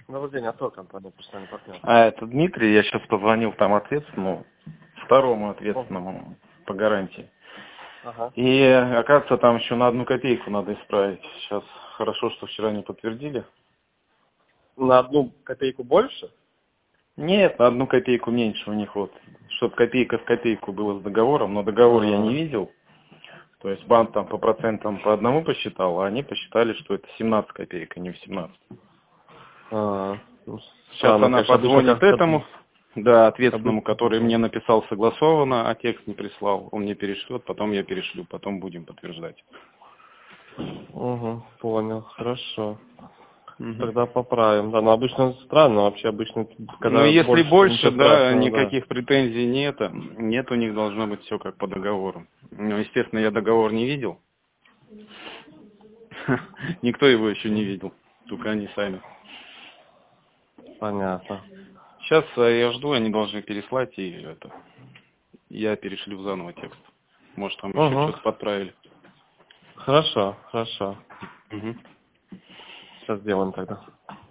Добрый день, АТО, компания «Персональный партнер». Это Дмитрий, я сейчас позвонил там ответственному, второму ответственному по гарантии. Ага. И оказывается, там еще на 1 копейку надо исправить. Сейчас хорошо, что вчера не подтвердили. На 1 копейку больше? Нет, на 1 копейку меньше у них вот. Чтобы копейка в копейку было с договором, но договор я не видел. То есть банк там по процентам по одному посчитал, а они посчитали, что это 17 копеек, а не 18. Ну, Сейчас странно, она конечно, обычно позвонит как-то... этому, да, ответственному, Обычно... который мне написал согласованно, а текст не прислал. Он мне перешлет, потом я перешлю, потом будем подтверждать. Угу, понял, хорошо. Мгм. Тогда поправим. Да, но обычно странно, вообще обычно, Ну, когда если больше, больше, ничего да, страшного, да. никаких претензий нет, у них должно быть все как по договору. Ну, естественно, я договор не видел. Никто его еще не видел, только они сами. Понятно. Сейчас я жду, они должны переслать, и я перешлю заново текст. Может, там еще Угу. что-то подправили. Хорошо, хорошо. Мгм. Сейчас сделаем тогда.